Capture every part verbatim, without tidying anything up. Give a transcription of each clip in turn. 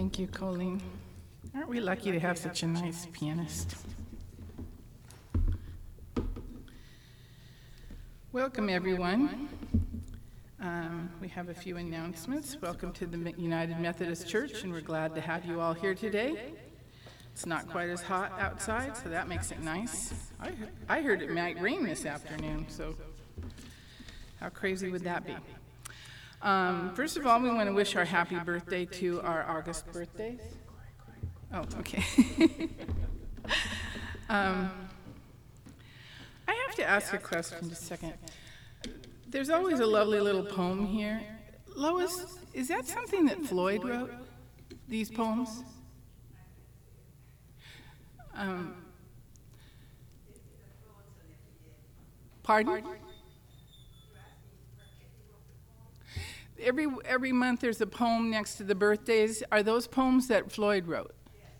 Thank you, Colleen. Aren't we lucky to have such a nice pianist? Welcome, everyone. Um, we have a few announcements. Welcome to the United Methodist Church, and we're glad to have you all here today. It's not quite as hot outside, so that makes it nice. I, I heard it might rain this afternoon, so how crazy would that be? Um, first of all, we want to wish our happy birthday to our August birthdays. Oh, okay. um, I have to ask a question just a second. There's always a lovely little poem here. Lois, is that something that Floyd wrote, these poems? Um, pardon? Every every month there's a poem next to the birthdays. Are those poems that Floyd wrote?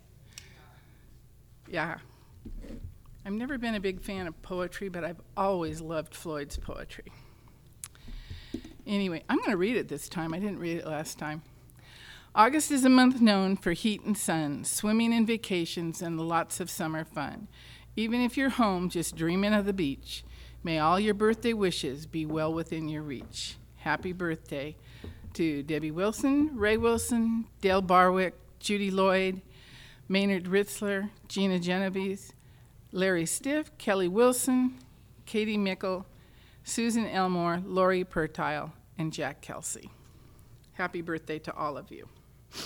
Yeah. I've never been a big fan of poetry, but I've always loved Floyd's poetry. Anyway, I'm going to read it this time. I didn't read it last time. August is a month known for heat and sun, swimming and vacations, and lots of summer fun. Even if you're home just dreaming of the beach, may all your birthday wishes be well within your reach. Happy birthday to Debbie Wilson, Ray Wilson, Dale Barwick, Judy Lloyd, Maynard Ritzler, Gina Genovese, Larry Stiff, Kelly Wilson, Katie Mickle, Susan Elmore, Lori Pertile, and Jack Kelsey. Happy birthday to all of you.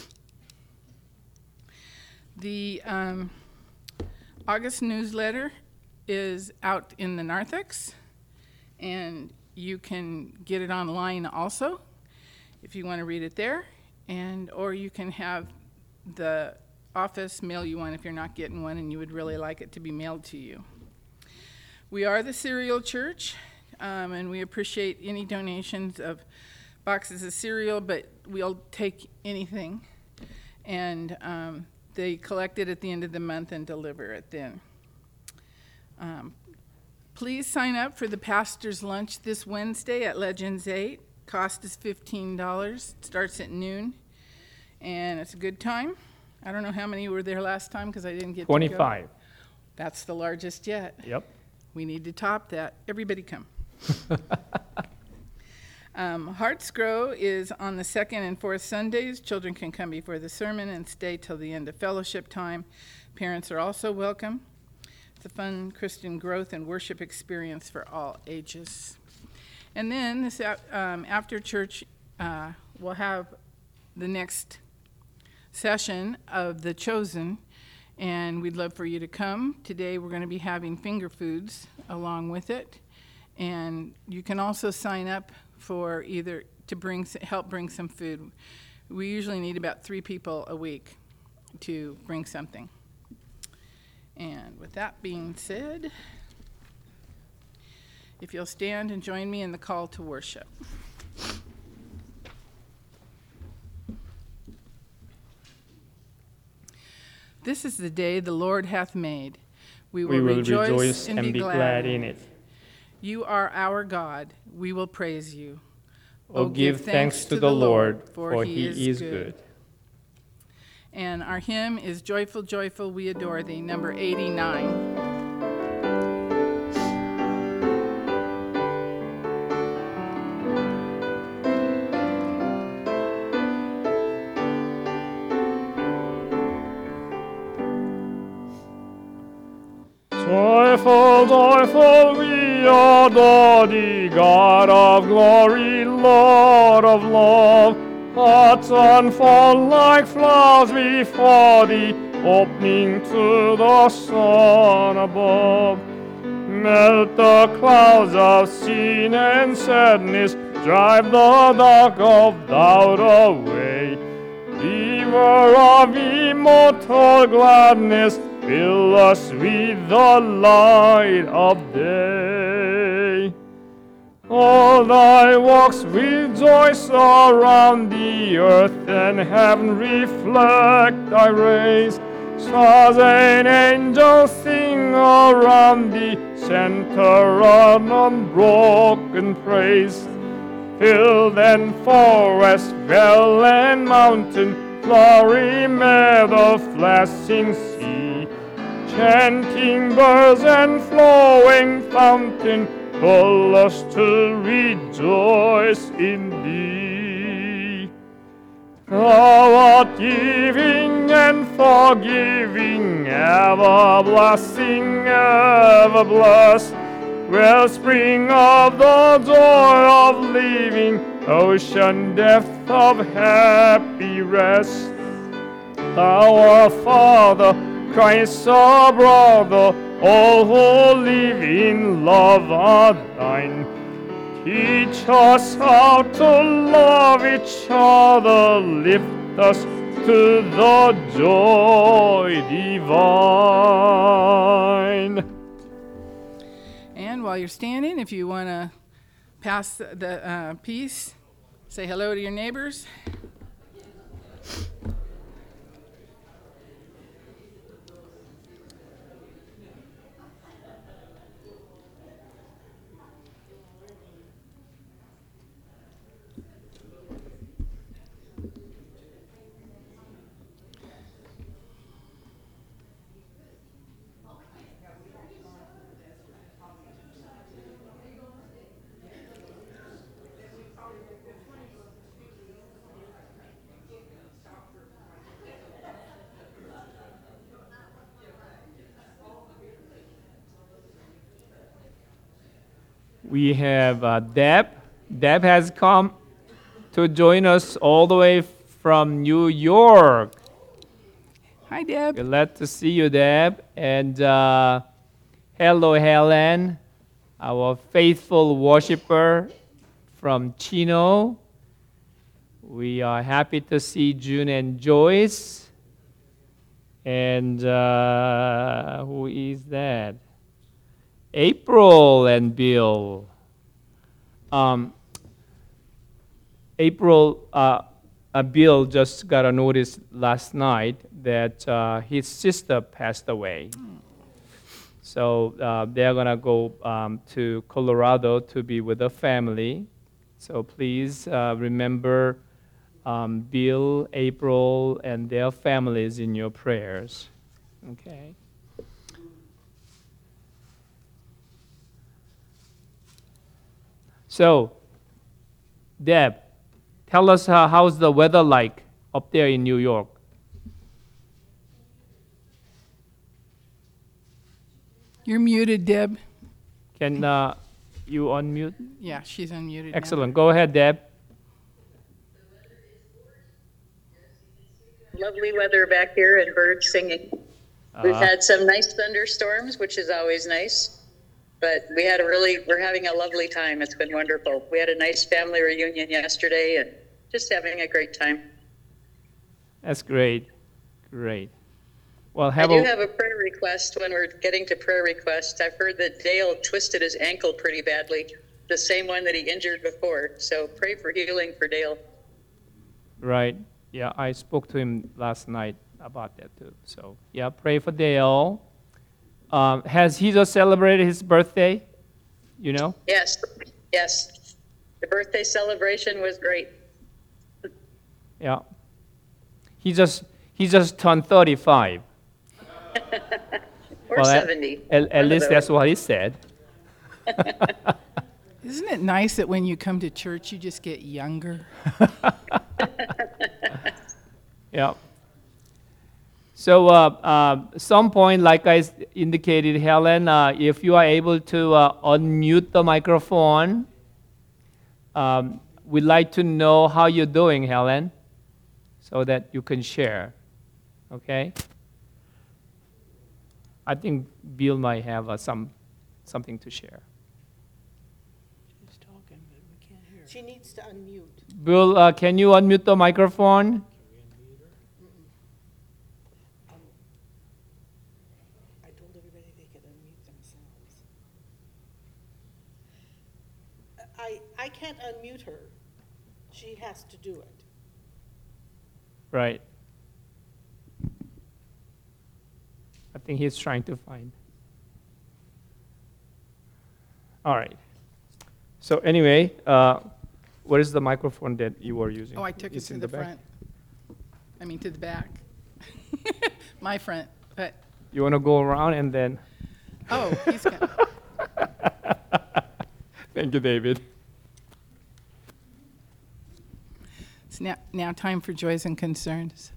The um, August newsletter is out in the narthex, and you can get it online also if you want to read it there, and or you can have the office mail you one if you're not getting one and you would really like it to be mailed to you. We are the Cereal Church, um, and we appreciate any donations of boxes of cereal, but we'll take anything. And um, they collect it at the end of the month and deliver it then. Um, please sign up for the pastor's lunch this Wednesday at Legends eight. Cost is fifteen dollars. It starts at noon, and it's a good time. I don't know how many were there last time because I didn't get twenty-five. To go. That's the largest yet. Yep. We need to top that. Everybody come. um, Hearts Grow is on the second and fourth Sundays. Children can come before the sermon and stay till the end of fellowship time. Parents are also welcome. It's a fun Christian growth and worship experience for all ages. And then this um, after church, uh, we'll have the next session of The Chosen, and we'd love for you to come. Today we're going to be having finger foods along with it, and you can also sign up for either to bring help bring some food. We usually need about three people a week to bring something. And with that being said, if you'll stand and join me in the call to worship. This is the day the Lord hath made. We will, we will rejoice, rejoice and, and be be glad, glad in it. You are our God. We will praise you. Oh, give thanks to the Lord, for he is good. And our hymn is Joyful, Joyful, We Adore Thee, number eighty-nine. Joyful, joyful, we adore thee, God of glory, Lord of love. Hearts unfold like flowers before thee, opening to the sun above. Melt the clouds of sin and sadness, drive the dark of doubt away. River of immortal gladness, fill us with the light of day. All thy works with joy surround the earth, and heaven reflect thy rays. Stars and angels sing around thee, center on unbroken praise. Fill then forest, vale, and mountain, flowery meadow, flashing sea, chanting birds and flowing fountain, call us to rejoice in thee. Thou art giving and forgiving, ever blessing, ever blessed, wellspring of the joy of living, ocean depth of happy rest. Thou art Father, Christ our brother, all who live in love are thine. Teach us how to love each other, lift us to the joy divine. And while you're standing, if you want to pass the, the uh, peace, say hello to your neighbors. We have uh, Deb. Deb has come to join us all the way from New York. Hi, Deb. Glad to see you, Deb. And uh, hello, Helen, our faithful worshiper from Chino. We are happy to see June and Joyce. And uh, who is that? April and Bill. Um, April, uh, uh, Bill just got a notice last night that uh, his sister passed away. So uh, they're going to go um, to Colorado to be with her family. So please uh, remember um, Bill, April, and their families in your prayers. Okay. So, Deb, tell us uh, how's the weather like up there in New York? You're muted, Deb. Can uh, you unmute? Yeah, she's unmuted. Excellent. Go ahead, Deb. Lovely weather back here and birds singing. We've Uh, had some nice thunderstorms, which is always nice. But we had a really, we're having a lovely time. It's been wonderful. We had a nice family reunion yesterday and just having a great time. That's great. Great. Well, I have do a, have a prayer request when we're getting to prayer requests. I've heard that Dale twisted his ankle pretty badly, the same one that he injured before. So pray for healing for Dale. right. Yeah, I spoke to him last night about that too. So, yeah, pray for Dale. Um, has he just celebrated his birthday? You know? Yes, yes. The birthday celebration was great. Yeah. He just he just turned thirty-five. Or Well, at- seventy. At, One at of least those. that's what he said. Isn't it nice that when you come to church, you just get younger? Yeah. So, uh, uh, some point, like I s- indicated, Helen, uh, if you are able to uh, unmute the microphone, um, we'd like to know how you're doing, Helen, so that you can share. Okay? I think Bill might have uh, some something to share. She needs to unmute. Bill, uh, can you unmute the microphone? I told everybody they could unmute themselves. I, I can't unmute her. She has to do it. Right. I think he's trying to find. All right. So anyway, uh, what is the microphone that you were using? Oh, I took it It's to in the back? front. I mean, to the back. My front, but, You want to go around and then? oh, he's got, Thank you, David. it's now, now time for joys and concerns.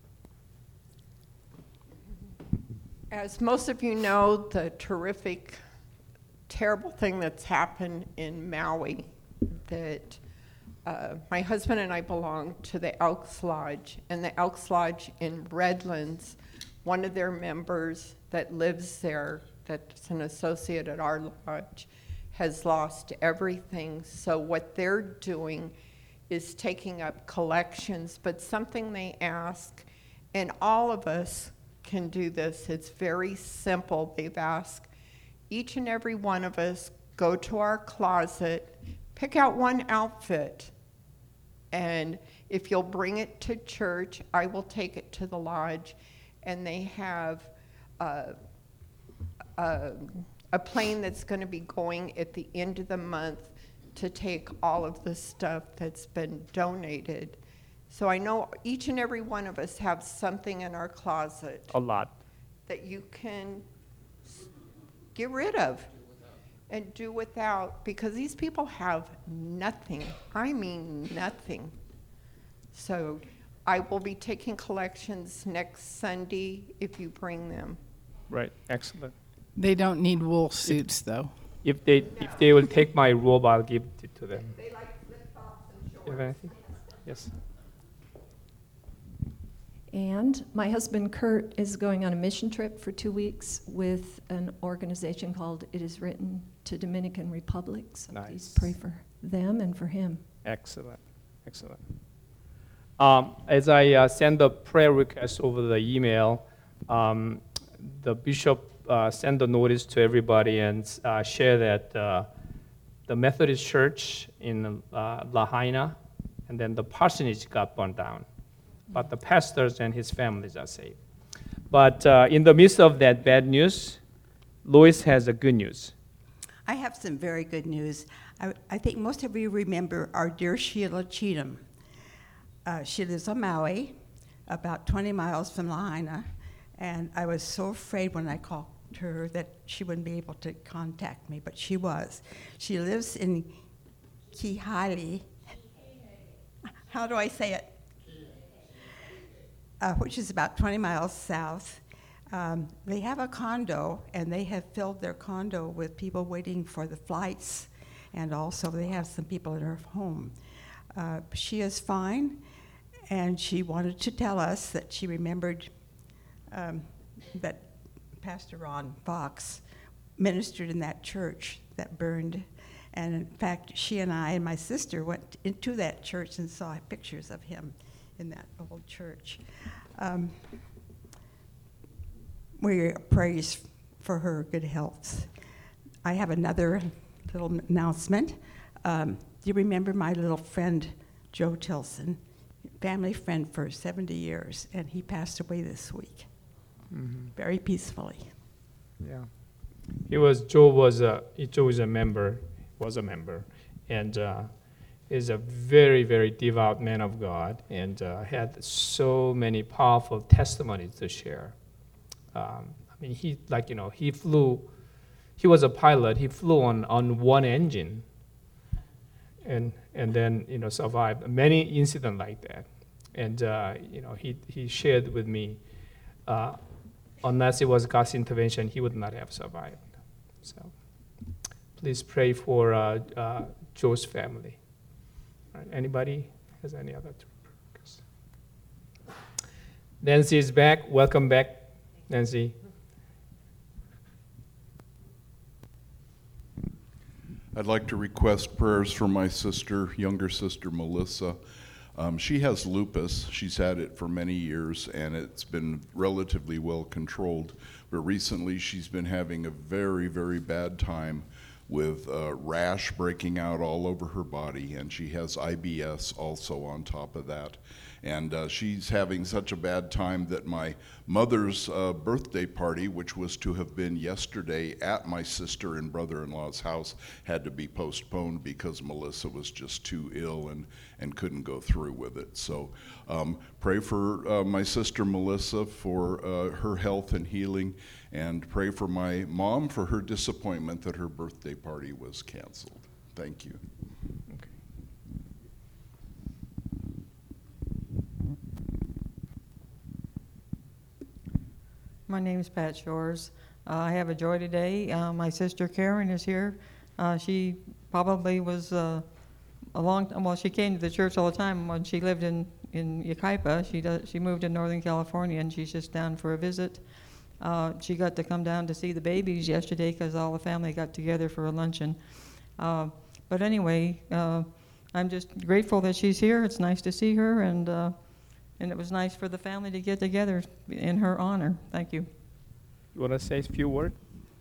As most of you know, the terrific, terrible thing that's happened in Maui, that uh, my husband and I belong to the Elks Lodge, and the Elks Lodge in Redlands, one of their members that lives there, that's an associate at our lodge, has lost everything. So what they're doing is taking up collections, but something they ask, and all of us can do this. It's very simple. They've asked each and every one of us go to our closet, pick out one outfit, and if you'll bring it to church, I will take it to the lodge. And they have uh, a, a plane that's going to be going at the end of the month to take all of the stuff that's been donated. So I know each and every one of us have something in our closet A lot. that you can s- get rid of and do without, because these people have nothing. I mean nothing. So I will be taking collections next Sunday if you bring them. Right. Excellent. They don't need wool suits, though. If they if they will take my robe, I'll give it to them. They like flip-flops and You have anything? Yes. And my husband Kurt is going on a mission trip for two weeks with an organization called It Is Written to Dominican Republic. So Nice. please pray for them and for him. Excellent. Excellent. Um, as I uh, send the prayer request over the email, um, the bishop uh, sent a notice to everybody and uh, share that uh, the Methodist Church in uh, Lahaina and then the parsonage got burned down, but the pastors and his families are saved. But uh, in the midst of that bad news, Lois has a good news. I have some very good news. I, I think most of you remember our dear Sheila Cheatham. Uh, she lives on Maui, about twenty miles from Lahaina, and I was so afraid when I called her that she wouldn't be able to contact me, but she was. She lives in Kihali. How do I say it? Uh, which is about twenty miles south. Um, they have a condo, and they have filled their condo with people waiting for the flights, and also they have some people in her home. Uh, she is fine, and she wanted to tell us that she remembered um, that Pastor Ron Fox ministered in that church that burned. And in fact, she and I and my sister went into that church and saw pictures of him in that old church. Um, we praise for her good health. I have another little announcement. Um, do you remember my little friend, Joe Tilson? Family friend for seventy years, and he passed away this week, Mm-hmm. very peacefully. Yeah, he was. Joe was a. Joe is a member. Was a member, and uh, is a very, very devout man of God, and uh, had so many powerful testimonies to share. Um, I mean, he like you know he flew. He was a pilot. He flew on on one engine. And and then you know survived many incidents like that, and uh, you know he he shared with me. Uh, unless it was God's intervention, he would not have survived. So please pray for uh, uh, Joe's family. All right, anybody has any other requests? Nancy is back. Welcome back, Nancy. I'd like to request prayers for my sister, younger sister Melissa. Um, she has lupus. She's had it for many years, and it's been relatively well controlled. But recently, she's been having a very, very bad time with a rash breaking out all over her body, and she has I B S also on top of that. And uh, she's having such a bad time that my mother's uh, birthday party, which was to have been yesterday at my sister and brother-in-law's house, had to be postponed because Melissa was just too ill and, and couldn't go through with it. So um, pray for uh, my sister Melissa for uh, her health and healing, and pray for my mom for her disappointment that her birthday party was canceled. Thank you. My name is Pat Shores. Uh, I have a joy today. Uh, my sister Karen is here. Uh, she probably was uh, a long time, well, she came to the church all the time when she lived in, in Yucaipa. She, does, she moved to Northern California, and she's just down for a visit. Uh, she got to come down to see the babies yesterday because all the family got together for a luncheon. Uh, but anyway, uh, I'm just grateful that she's here. It's nice to see her, and uh, and it was nice for the family to get together in her honor. Thank you. You want to say a few words?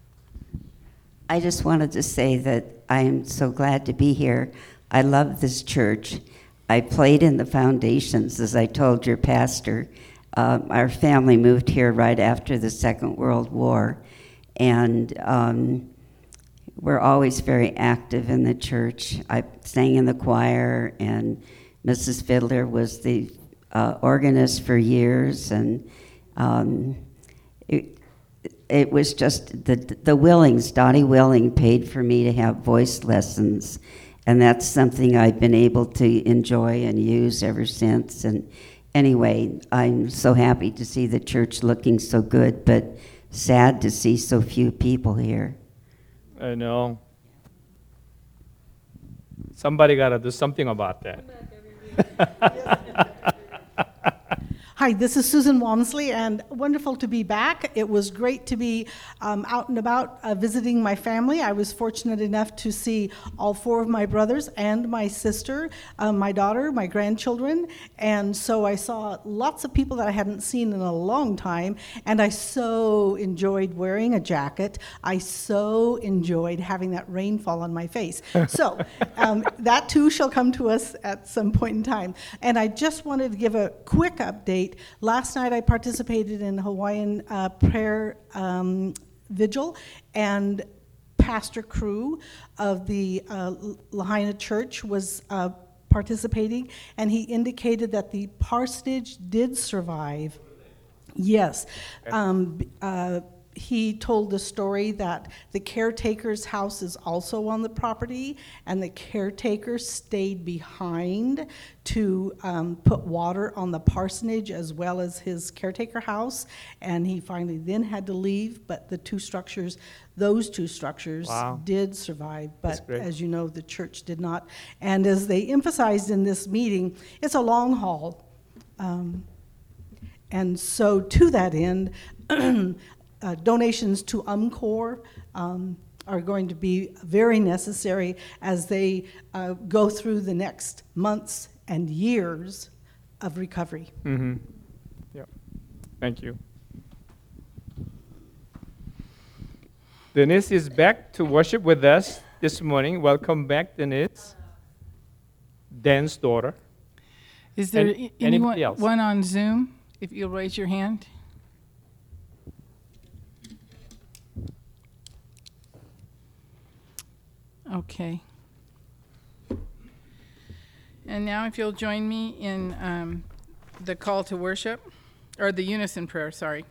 I just wanted to say that I am so glad to be here. I love this church. I played in the foundations, as I told your pastor. Um, our family moved here right after the Second World War, and um, we're always very active in the church. I sang in the choir, and Missus Fiddler was the uh, organist for years, and um, it, it was just the the Willings, Dottie Willing paid for me to have voice lessons, and that's something I've been able to enjoy and use ever since. And anyway, I'm so happy to see the church looking so good, but sad to see so few people here. I know. Somebody got to do something about that. Hi, this is Susan Walmsley, and wonderful to be back. It was great to be um, out and about uh, visiting my family. I was fortunate enough to see all four of my brothers and my sister, um, my daughter, my grandchildren, and so I saw lots of people that I hadn't seen in a long time, and I so enjoyed wearing a jacket. I so enjoyed having that rain fall on my face. So um, that too shall come to us at some point in time. And I just wanted to give a quick update. Last night I participated in Hawaiian uh, prayer um, vigil, and Pastor Crew of the uh, Lahaina Church was uh, participating, and he indicated that the parsonage did survive. Yes. Um, uh, he told the story that the caretaker's house is also on the property, and the caretaker stayed behind to um, put water on the parsonage as well as his caretaker house, and he finally then had to leave, but the two structures, those two structures Wow. did survive, That's but great. as you know, the church did not. And as they emphasized in this meeting, it's a long haul. Um, and so to that end, Uh, donations to UMCOR um, are going to be very necessary as they uh, go through the next months and years of recovery. Mm-hmm. Yeah. Thank you. Denise is back to worship with us this morning. Welcome back, Denise. Dan's daughter. Is there Any- a- anybody anyone else? one on Zoom? If you'll raise your hand. Okay. And now if you'll join me in um, the call to worship, or the unison prayer, sorry.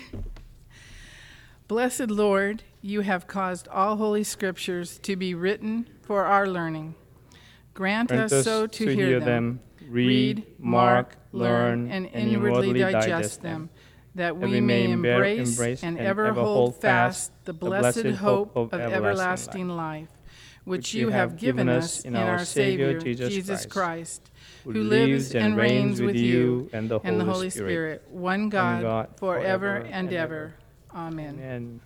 Blessed Lord, you have caused all holy scriptures to be written for our learning. Grant, Grant us so to, hear them, read, mark, learn, and and inwardly inwardly digest digest them, them, that we may embrace, embrace and and ever ever hold hold fast fast the the blessed blessed hope hope of of everlasting everlasting life, which you have given us in our Savior, Jesus Christ, who lives and reigns with you and the and the Holy Holy Spirit, Spirit, one God, God, forever forever and and ever. Amen. Amen.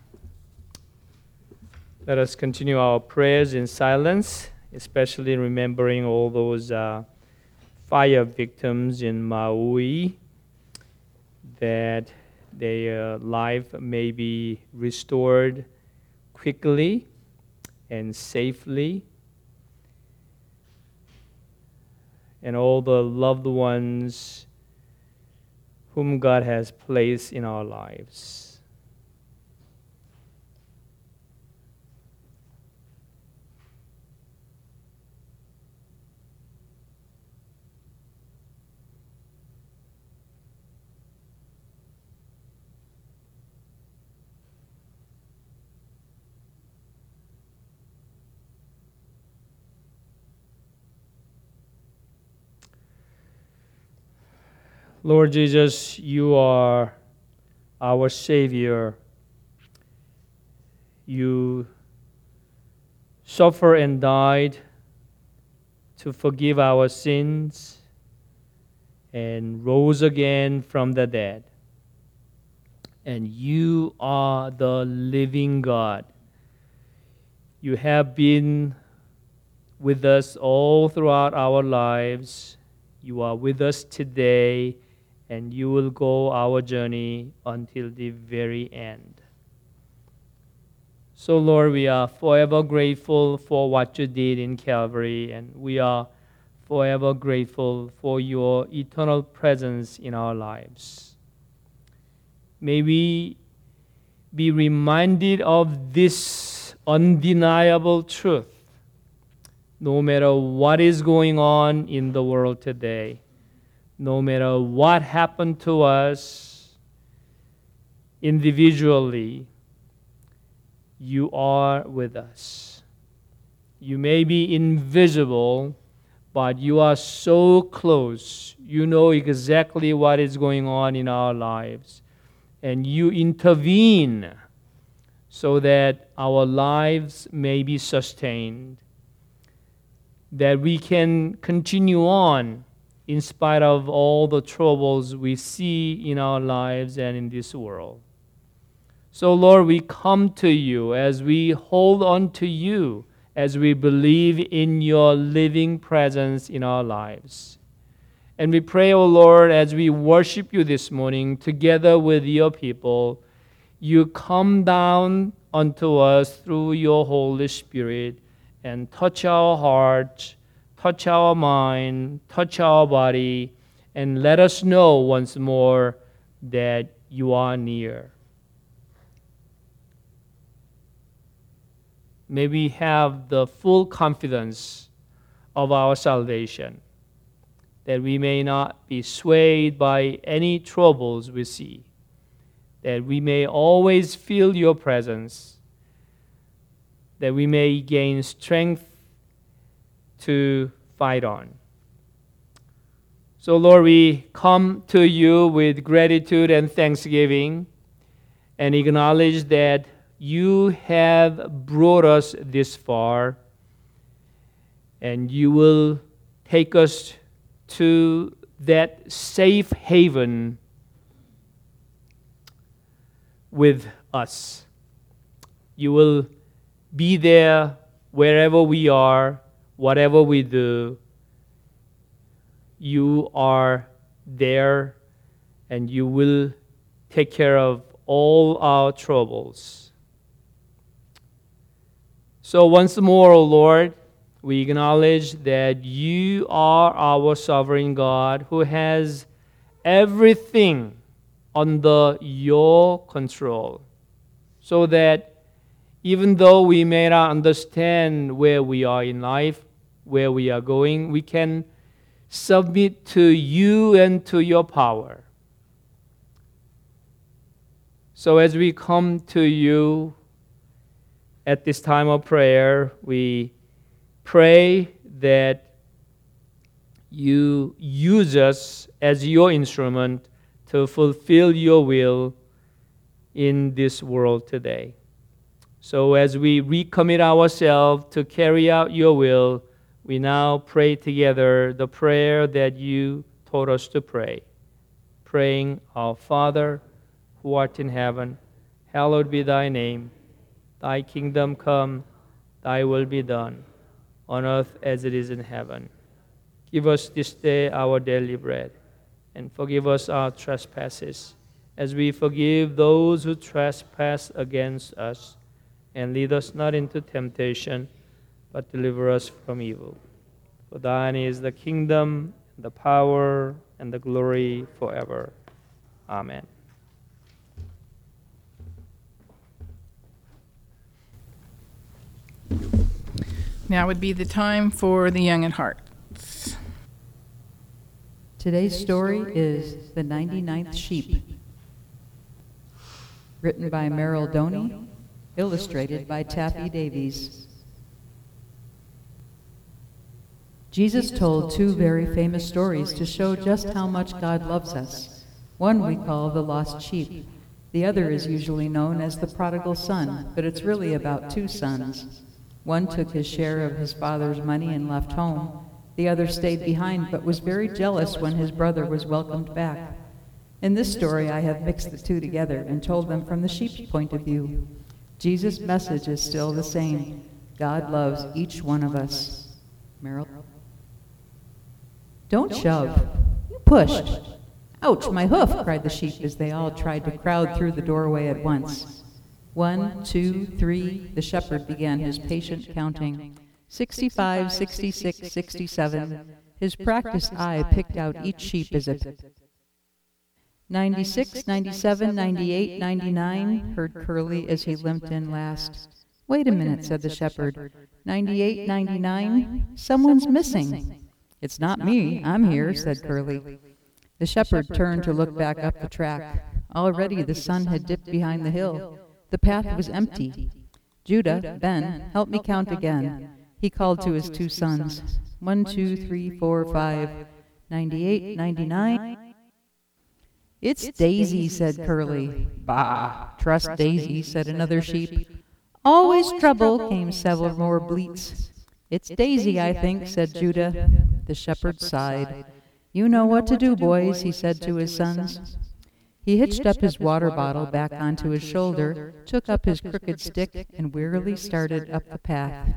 Let us continue our prayers in silence, especially remembering all those uh, fire victims in Maui, that their life may be restored quickly, and safely, and all the loved ones whom God has placed in our lives. Lord Jesus, you are our Savior. You suffered and died to forgive our sins and rose again from the dead. And you are the living God. You have been with us all throughout our lives. You are with us today, and you will go our journey until the very end. So, Lord, we are forever grateful for what you did in Calvary, and we are forever grateful for your eternal presence in our lives. May we be reminded of this undeniable truth, no matter what is going on in the world today. No matter what happened to us individually, you are with us. You may be invisible, but you are so close. You know exactly what is going on in our lives. And you intervene so that our lives may be sustained, that we can continue on in spite of all the troubles we see in our lives and in this world. So, Lord, we come to you as we hold on to you, as we believe in your living presence in our lives. And we pray, O Lord, as we worship you this morning together with your people, you come down unto us through your Holy Spirit and touch our hearts, touch our mind, touch our body, and let us know once more that you are near. May we have the full confidence of our salvation, that we may not be swayed by any troubles we see, that we may always feel your presence, that we may gain strength to fight on. So, Lord, we come to you with gratitude and thanksgiving and acknowledge that you have brought us this far, and you will take us to that safe haven with us. You will be there wherever we are, whatever we do. You are there, and you will take care of all our troubles. So once more, O Lord, we acknowledge that you are our sovereign God who has everything under your control, so that even though we may not understand where we are in life, where we are going, we can submit to you and to your power. So as we come to you at this time of prayer, we pray that you use us as your instrument to fulfill your will in this world today. So as we recommit ourselves to carry out your will, we now pray together the prayer that you taught us to pray. Praying, Our Father, who art in heaven, hallowed be thy name. Thy kingdom come, thy will be done, on earth as it is in heaven. Give us this day our daily bread, and forgive us our trespasses, as we forgive those who trespass against us. and lead us not into temptation, but deliver us from evil. For thine is the kingdom, the power, and the glory forever. Amen. Now would be the time for the young at heart. Today's story is The ninety-ninth Sheep, written by Merrill Doney, illustrated by Taffy Davies. Jesus told two very famous stories to show just how much God loves us. One we call the lost sheep. The other is usually known as the prodigal son, but it's really about two sons. One took his share of his father's money and left home. The other stayed behind but was very jealous when his brother was welcomed back. In this story, I have mixed the two together and told them from the sheep's point of view. Jesus' message is still the same. God loves each one of us. Merrill? Don't shove. You pushed. Ouch, my hoof, cried the sheep as they all tried to crowd through the doorway at once. One, two, three, the shepherd began his patient counting. Sixty-five, sixty-six, sixty-seven. His practiced eye picked out each sheep as a ninety-six, ninety-seven, ninety-eight, ninety-nine, heard Curly as he limped in last. Wait a minute, said the shepherd. Ninety-eight, ninety-nine? Someone's missing. It's not me, I'm here, said Curly. The shepherd turned to look back up the track. Already the sun had dipped behind the hill. The path was empty. Judah, Ben, help me count again. He called to his two sons. One, two, three, four, five. Ninety-eight, ninety-nine. It's Daisy, said Curly. Bah, trust Daisy, said another sheep. Always trouble, came several more bleats. It's Daisy, I think, said Judah. The shepherd sighed. You know what to do, boys, he said to his sons. He hitched up his water bottle back onto his shoulder, took up his crooked stick, and wearily started up the path.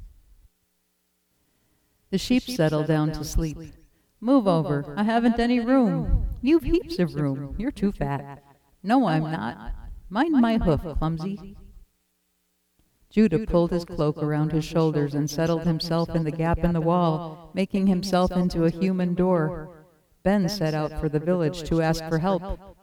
The sheep settled down to sleep. Move over, I haven't any room. You've heaps of room, you're too fat. No, I'm not. Mind my hoof, clumsy. Judah pulled his cloak around his shoulders and settled himself in the gap in the wall, making himself into a human door. Ben set out for the village to ask for help.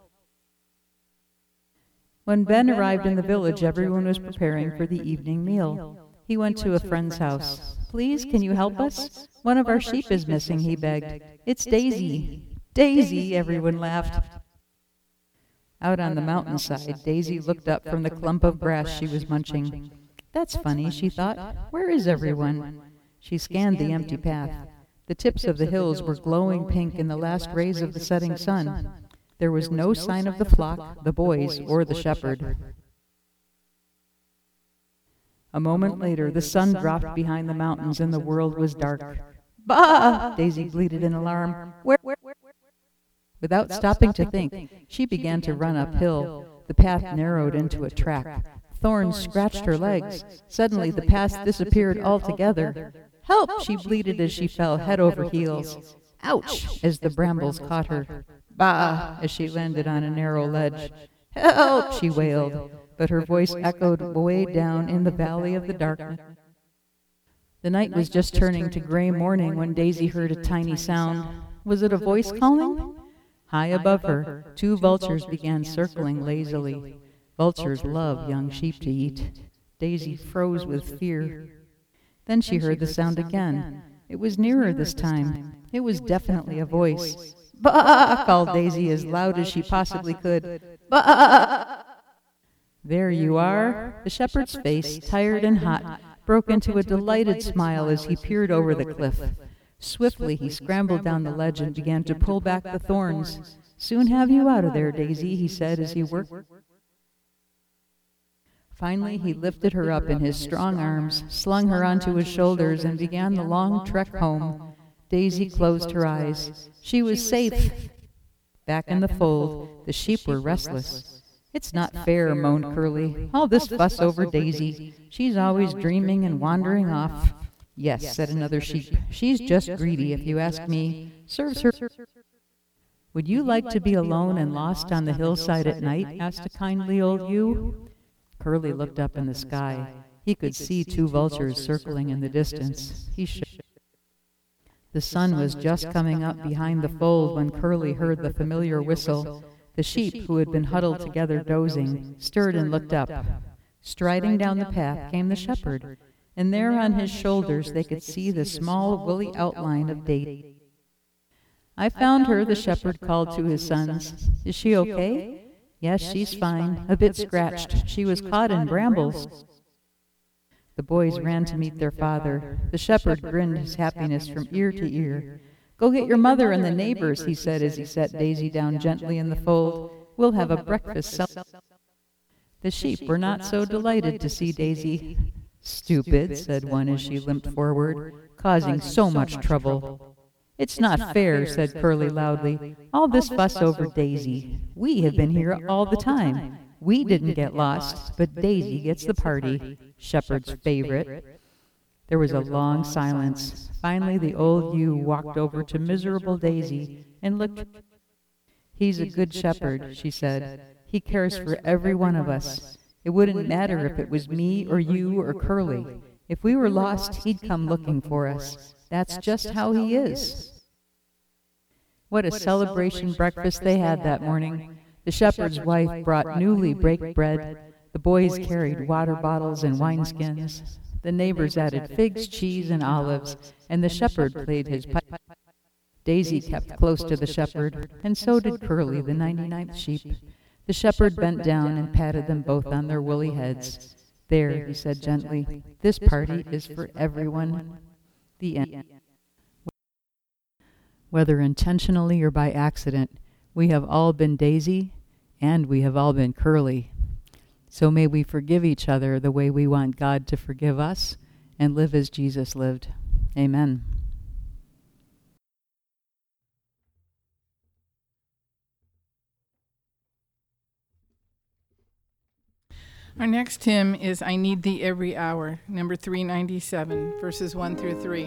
When Ben arrived in the village, everyone was preparing for the evening meal. He went to a friend's house. Please, can you help us? One of our sheep is missing, he begged. It's Daisy. Daisy, everyone laughed. Out on the mountainside, Daisy looked up from the clump of grass she was munching. That's funny, she thought. Where is everyone? She scanned the empty path. The tips of the hills were glowing pink in the last rays of the setting sun. There was no sign of the flock, the boys, or the shepherd. A moment later, the sun dropped behind the mountains and the world was dark. Bah! Daisy bleated in alarm. Where? Without stopping to think, she began to run uphill. The path narrowed into a track. Thorns scratched her legs. Suddenly, the path disappeared altogether. Help! She bleated as she fell head over heels. Ouch! As the brambles caught her. Bah! As she landed on a narrow ledge. Help! She wailed, but her voice echoed way down in the valley of the darkness. The night was just turning to gray morning when Daisy heard a tiny sound. Was it a voice calling? High above her, two vultures began circling lazily. Vultures love young sheep to eat. Daisy froze with fear. Then she heard the sound again. It was nearer this time. It was definitely a voice. Bah! Called Daisy as loud as she possibly could. Bah! There you are. The shepherd's face, tired and hot, broke into a delighted smile as he peered over the cliff. Swiftly he scrambled down the ledge and began to pull back the thorns. Soon have you out of there, Daisy, he said as he worked. Finally, he lifted her up in his strong arms, slung her onto his shoulders, and began the long trek home. Daisy closed her eyes. She was safe. Back in the fold, the sheep were restless. It's not fair, moaned Curly. All this fuss over Daisy. She's always dreaming and wandering off. Yes, said another sheep. She's just greedy, if you ask me. Serves her. Would you like to be alone and lost on the hillside at night? Asked a kindly old ewe. Curly looked up in the sky. He could see two vultures circling in the distance. He shook. The sun was just coming up behind the fold when Curly heard the familiar whistle. The sheep, who had been huddled together dozing, stirred and looked up. Striding down the path came the shepherd, and there on his shoulders they could see the small woolly outline of Daisy. "I found her," the shepherd called to his sons. "Is she okay?" "Yes, she's fine, a bit scratched. She was caught in brambles." The boys ran to meet their father. The shepherd grinned his happiness from ear to ear. "Go get your mother and the neighbors," he said as he set Daisy down gently in the fold. "We'll have a breakfast cel-" The sheep were not so delighted to see Daisy. "Stupid," said one as she limped forward, "causing so much trouble." "It's not fair," said Curly loudly. "All this fuss over Daisy. We have been here all the time. We didn't get lost, but Daisy gets the party. Shepherd's favorite." There was a long silence. Finally, the old ewe walked over to miserable Daisy and looked. "He's a good shepherd," she said. "He cares for every one of us. It wouldn't matter if it was me or you or Curly. If we were lost, he'd come looking for us. That's just how he is." What a celebration breakfast they had that morning. The shepherd's wife brought newly baked bread. The boys carried water bottles and wineskins. The neighbors added figs, cheese, and olives, and the shepherd played his pipe. Daisy kept close to the shepherd, and so did Curly, the ninety-ninth sheep. The shepherd bent down and patted them both on their woolly heads. "There," he said gently, "this party is for everyone." The end. Whether intentionally or by accident, we have all been Daisy, and we have all been Curly. So may we forgive each other the way we want God to forgive us, and live as Jesus lived. Amen. Our next hymn is "I Need Thee Every Hour," number three ninety-seven, verses one through three.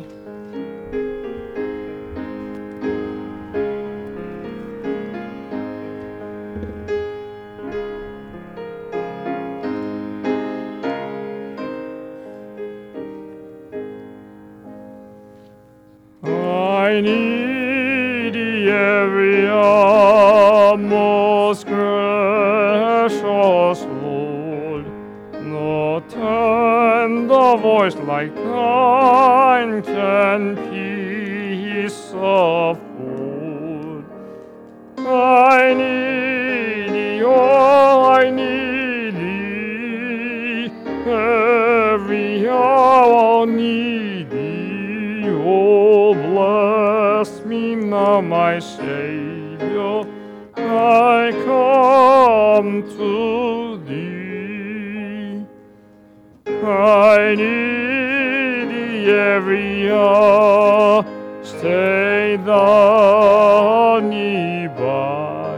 I need thee every hour, most gracious Lord. No tender voice like thine can peace afford. I need thee, oh, I need thee, every hour need thee, oh, bless me now, my Savior, I come to thee. I need thee every hour, stay thou nearby.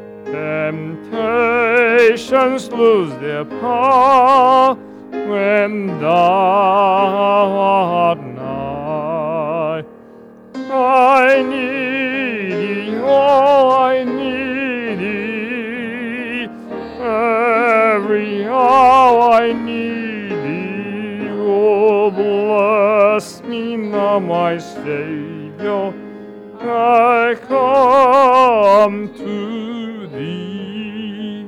Temptations lose their power when thou art nigh. I need thee, oh, I need thee, every hour I need thee, oh, bless me now, my Savior, I come to thee.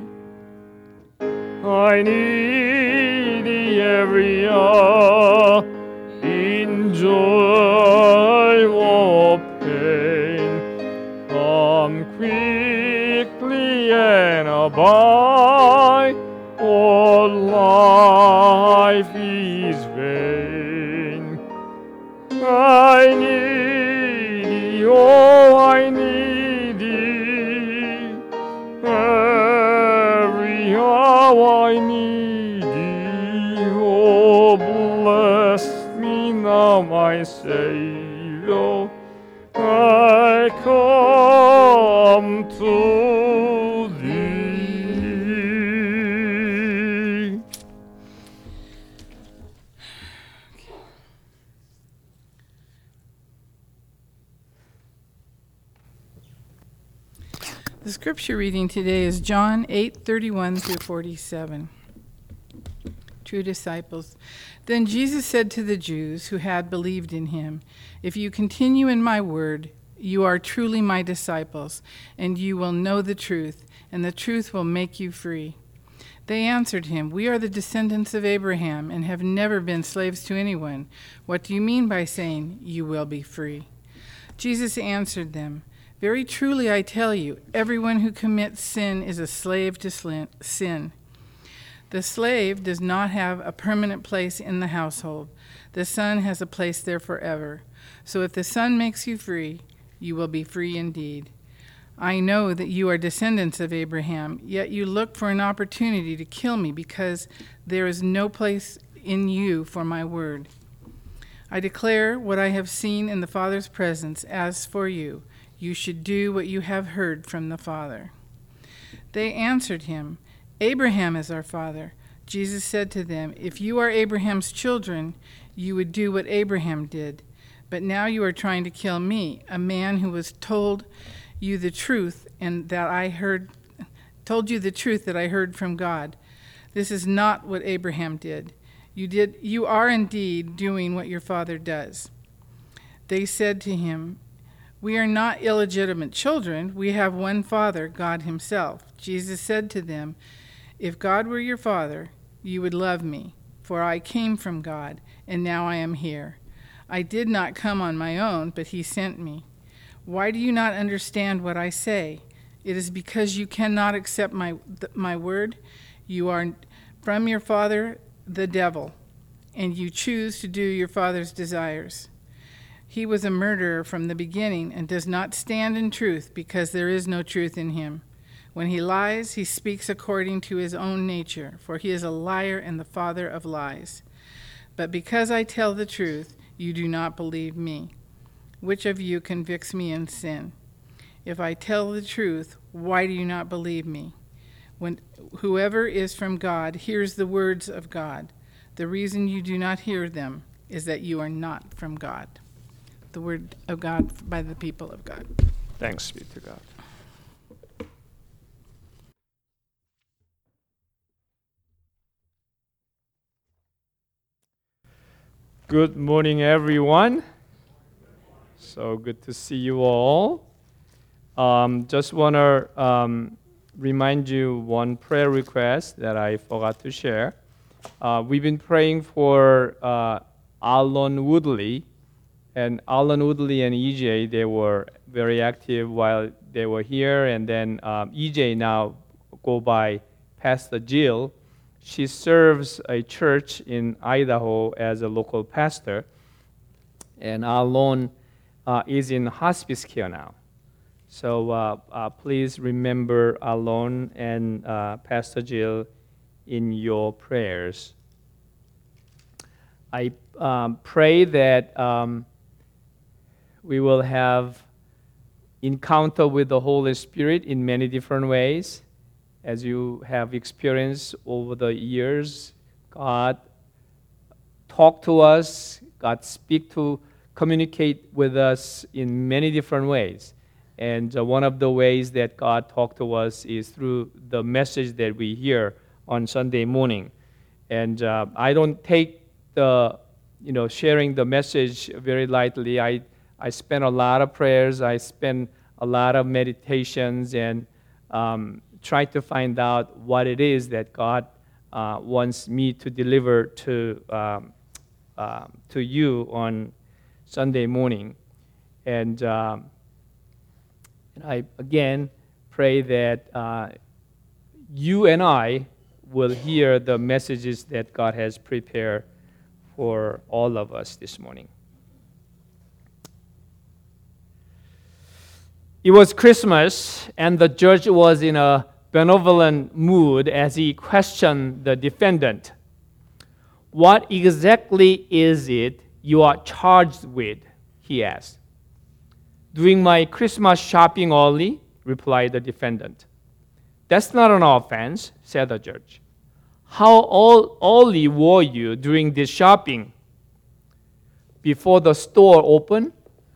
I need thee every hour, in joy or pain, come quickly and abide, or life is vain. I need thee, oh, I need thee, every hour I need thee, oh, bless me now, my Savior, I come to thee. The scripture reading today is John eight thirty-one through forty-seven. True disciples. Then Jesus said to the Jews who had believed in him, "If you continue in my word, you are truly my disciples, and you will know the truth, and the truth will make you free." They answered him, "We are the descendants of Abraham and have never been slaves to anyone. What do you mean by saying, 'You will be free'?" Jesus answered them, "Very truly I tell you, everyone who commits sin is a slave to sin. The slave does not have a permanent place in the household. The son has a place there forever. So if the son makes you free, you will be free indeed. I know that you are descendants of Abraham, yet you look for an opportunity to kill me because there is no place in you for my word. I declare what I have seen in the Father's presence. As for you, you should do what you have heard from the Father." They answered him, "Abraham is our father." Jesus said to them, "If you are Abraham's children, you would do what Abraham did. But now you are trying to kill me, a man who was told you the truth and that I heard told you the truth that I heard from God. This is not what Abraham did. You did you are indeed doing what your father does." They said to him, "We are not illegitimate children. We have one Father, God himself." Jesus said to them, "If God were your father, you would love me, for I came from God, and now I am here. I did not come on my own, but he sent me. Why do you not understand what I say? It is because you cannot accept my my word. You are from your father, the devil, and you choose to do your father's desires. He was a murderer from the beginning and does not stand in truth because there is no truth in him. When he lies, he speaks according to his own nature, for he is a liar and the father of lies. But because I tell the truth, you do not believe me. Which of you convicts me in sin? If I tell the truth, why do you not believe me? When whoever is from God hears the words of God. The reason you do not hear them is that you are not from God." The word of God by the people of God. Thanks be to God. Good morning, everyone. So good to see you all. Um, just want to um, remind you one prayer request that I forgot to share. Uh, we've been praying for uh, Alan Woodley. And Alan Woodley and E J, they were very active while they were here. And then um, E J now go by Pastor Jill. She serves a church in Idaho as a local pastor. And Alan uh, is in hospice care now. So uh, uh, please remember Alan and uh, Pastor Jill in your prayers. I um, pray that um, we will have encounter with the Holy Spirit in many different ways. As you have experienced over the years, God talk to us, God speak to, communicate with us in many different ways. And uh, one of the ways that God talked to us is through the message that we hear on Sunday morning. And uh, I don't take the, you know, sharing the message very lightly. I, I spend a lot of prayers, I spend a lot of meditations, and um, try to find out what it is that God uh, wants me to deliver to um, uh, to you on Sunday morning. And, um, and I, again, pray that uh, you and I will hear the messages that God has prepared for all of us this morning. It was Christmas, and the judge was in a benevolent mood as he questioned the defendant. "What exactly is it you are charged with?" he asked. "Doing my Christmas shopping early," replied the defendant. "That's not an offense," said the judge. "How early were you during this shopping?" "Before the store opened."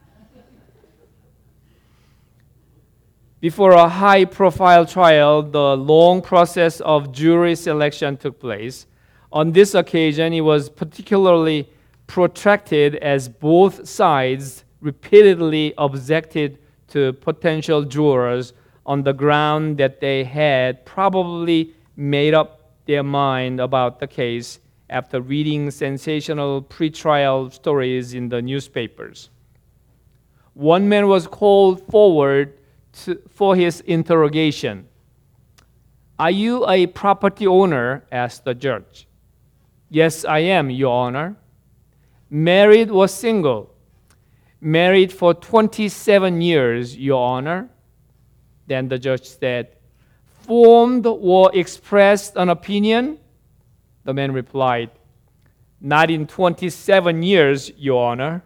Before a high-profile trial, the long process of jury selection took place. On this occasion, it was particularly protracted as both sides repeatedly objected to potential jurors on the ground that they had probably made up their mind about the case after reading sensational pretrial stories in the newspapers. One man was called forward to, for his interrogation. "Are you a property owner?" asked the judge. "Yes, I am, Your Honor." "Married or single?" "Married for twenty-seven years, Your Honor." Then the judge said, "Formed or expressed an opinion?" The man replied, "Not in twenty-seven years, Your Honor."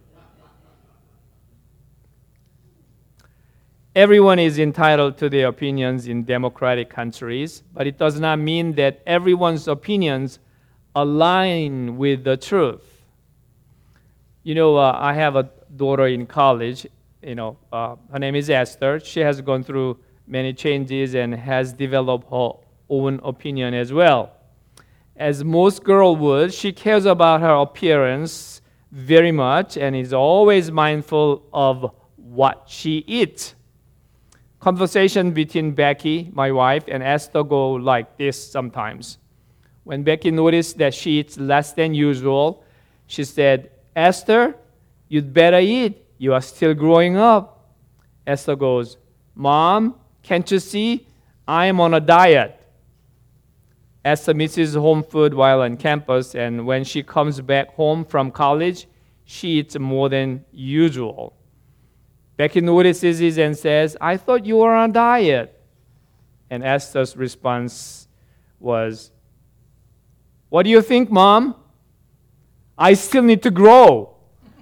Everyone is entitled to their opinions in democratic countries, but it does not mean that everyone's opinions align with the truth. You know, uh, I have a daughter in college. You know, uh, her name is Esther. She has gone through many changes and has developed her own opinion as well. As most girls would, she cares about her appearance very much and is always mindful of what she eats. Conversation between Becky, my wife, and Esther go like this sometimes. When Becky noticed that she eats less than usual, she said, "Esther, you'd better eat. You are still growing up." Esther goes, "Mom, can't you see? I am on a diet." Esther misses home food while on campus, and when she comes back home from college, she eats more than usual. Becky notices it and says, "I thought you were on a diet." And Esther's response was, "What do you think, Mom? I still need to grow."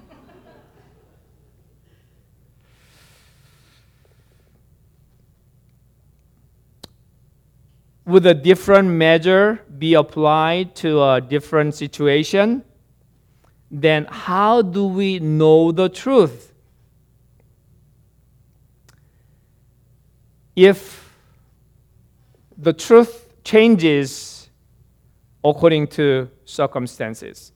Would a different measure be applied to a different situation? Then how do we know the truth? If the truth changes according to circumstances.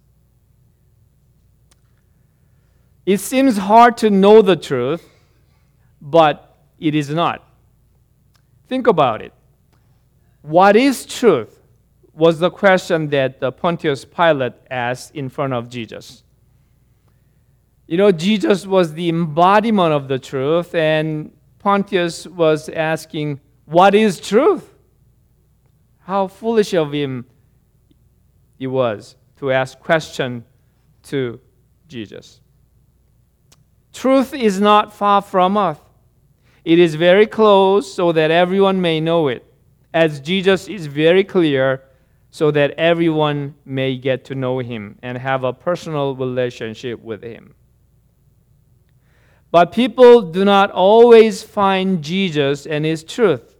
It seems hard to know the truth, but it is not. Think about it. What is truth? Was the question that Pontius Pilate asked in front of Jesus. You know, Jesus was the embodiment of the truth, and Pontius was asking, "What is truth?" How foolish of him it was to ask question to Jesus. Truth is not far from us. It is very close so that everyone may know it, as Jesus is very clear so that everyone may get to know him and have a personal relationship with him. But people do not always find Jesus and his truth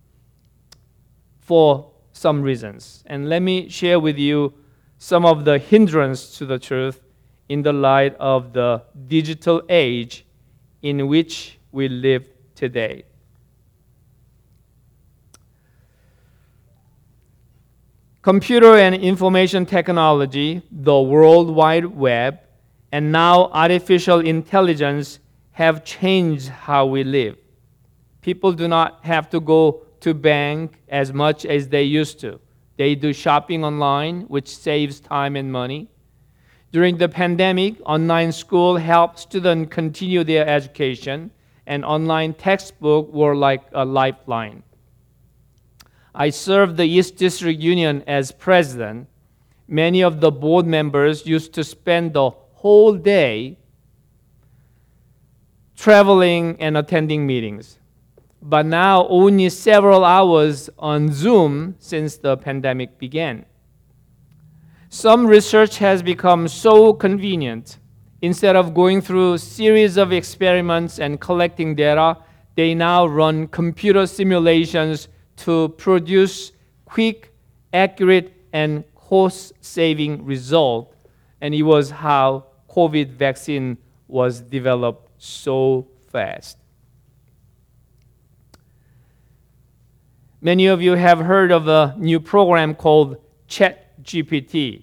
for some reasons. And let me share with you some of the hindrance to the truth in the light of the digital age in which we live today. Computer and information technology, the World Wide Web, and now artificial intelligence have changed how we live. People do not have to go to bank as much as they used to. They do shopping online, which saves time and money. During the pandemic, online school helped students continue their education, and online textbooks were like a lifeline. I served the East District Union as president. Many of the board members used to spend the whole day traveling and attending meetings, but now only several hours on Zoom since the pandemic began. Some research has become so convenient. Instead of going through a series of experiments and collecting data, they now run computer simulations to produce quick, accurate, and cost-saving results. And it was how COVID vaccine was developed so fast. Many of you have heard of a new program called Chat G P T,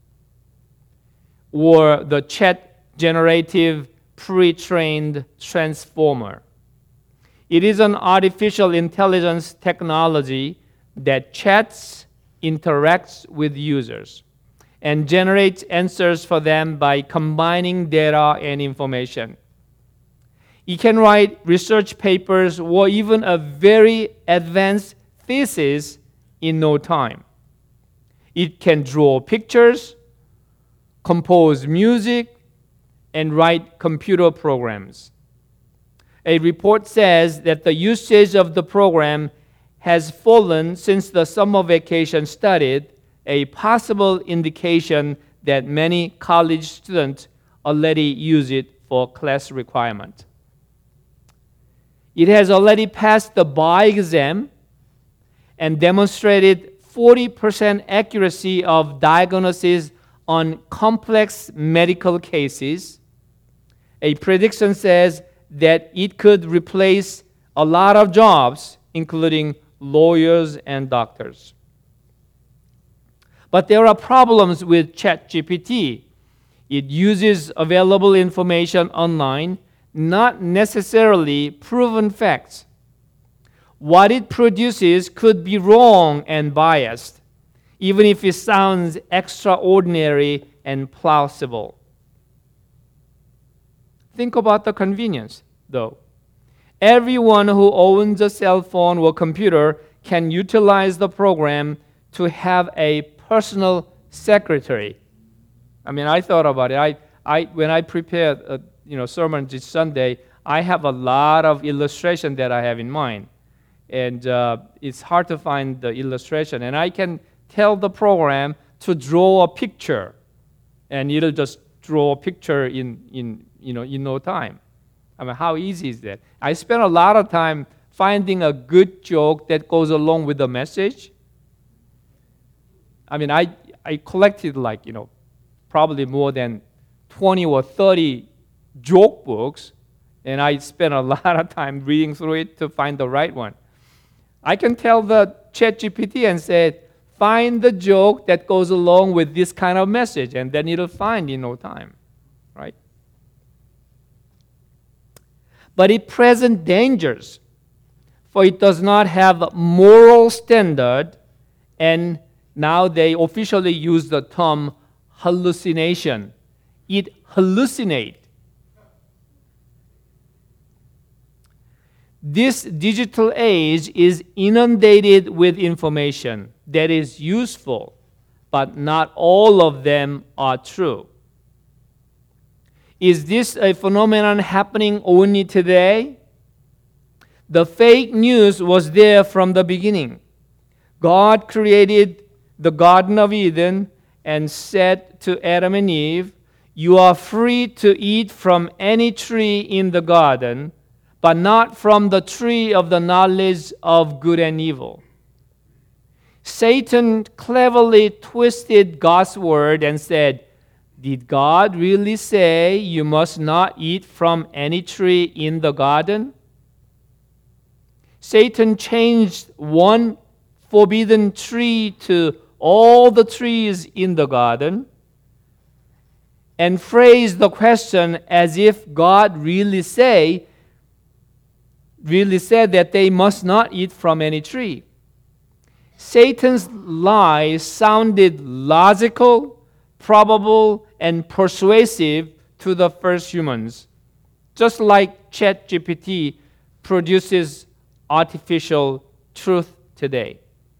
or the Chat Generative Pre-trained Transformer. It is an artificial intelligence technology that chats, interacts with users, and generates answers for them by combining data and information. It can write research papers or even a very advanced thesis in no time. It can draw pictures, compose music, and write computer programs. A report says that the usage of the program has fallen since the summer vacation started, a possible indication that many college students already use it for class requirement. It has already passed the bar exam and demonstrated forty percent accuracy of diagnosis on complex medical cases. A prediction says that it could replace a lot of jobs, including lawyers and doctors. But there are problems with ChatGPT. It uses available information online, not necessarily proven facts. What it produces could be wrong and biased, even if it sounds extraordinary and plausible. Think about the convenience, though. Everyone who owns a cell phone or computer can utilize the program to have a personal secretary. I mean, I thought about it. I, I, when I prepared a you know, sermon this Sunday, I have a lot of illustration that I have in mind. And uh, it's hard to find the illustration. And I can tell the program to draw a picture, and it'll just draw a picture in, in, you know, in no time. I mean, how easy is that? I spent a lot of time finding a good joke that goes along with the message. I mean, I, I collected like, you know, probably more than twenty or thirty joke books, and I spent a lot of time reading through it to find the right one. I can tell the ChatGPT and say, find the joke that goes along with this kind of message, and then it'll find in no time, right? But it presents dangers, for it does not have a moral standard, and now they officially use the term hallucination. It hallucinates. This digital age is inundated with information that is useful, but not all of them are true. Is this a phenomenon happening only today? The fake news was there from the beginning. God created the Garden of Eden and said to Adam and Eve, "You are free to eat from any tree in the garden, but not from the tree of the knowledge of good and evil." Satan cleverly twisted God's word and said, "Did God really say you must not eat from any tree in the garden?" Satan changed one forbidden tree to all the trees in the garden and phrased the question as if God really say, really said that they must not eat from any tree. Satan's lie sounded logical, probable, and persuasive to the first humans, just like ChatGPT produces artificial truth today.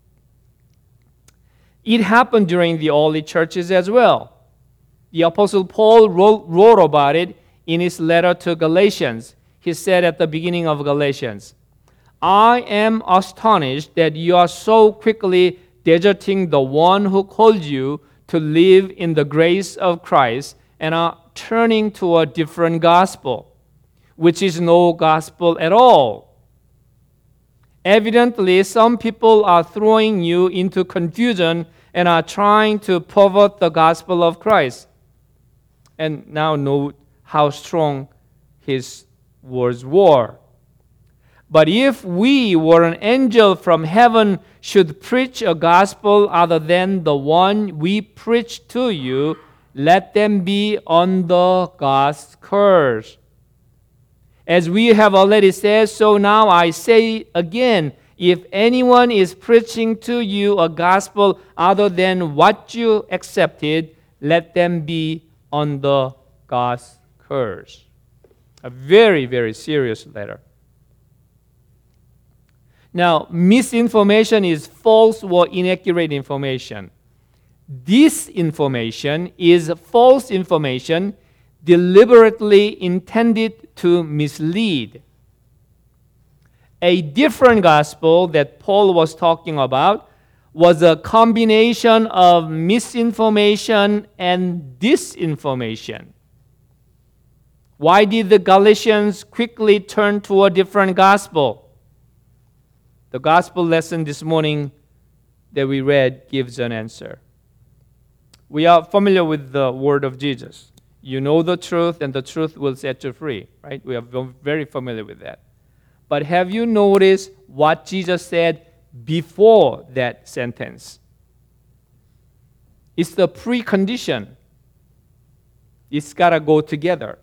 It happened during the early churches as well. The Apostle Paul wrote, wrote about it in his letter to Galatians. He said at the beginning of Galatians, "I am astonished that you are so quickly deserting the one who called you to live in the grace of Christ and are turning to a different gospel, which is no gospel at all. Evidently, some people are throwing you into confusion and are trying to pervert the gospel of Christ." And now note how strong his words were. But if we or an angel from heaven should preach a gospel other than the one we preach to you, let them be under God's curse. As we have already said, so now I say again, if anyone is preaching to you a gospel other than what you accepted, let them be under God's curse. A very, very serious letter. Now, misinformation is false or inaccurate information. Disinformation is false information deliberately intended to mislead. A different gospel that Paul was talking about was a combination of misinformation and disinformation. Why did the Galatians quickly turn to a different gospel? The gospel lesson this morning that we read gives an answer. We are familiar with the word of Jesus. You know the truth, and the truth will set you free, right? We are very familiar with that. But have you noticed what Jesus said before that sentence? It's the precondition. It's got to go together.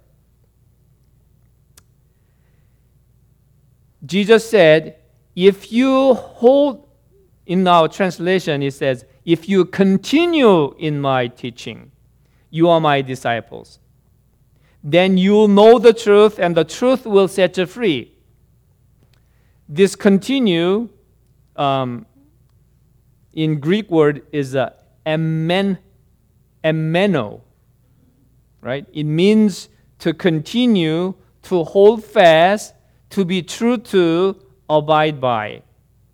Jesus said, if you hold, in our translation it says, if you continue in my teaching, you are my disciples. Then you'll know the truth, and the truth will set you free. This continue, um, in Greek word, is a emen, emeno, right? It means to continue, to hold fast, to be true to, abide by.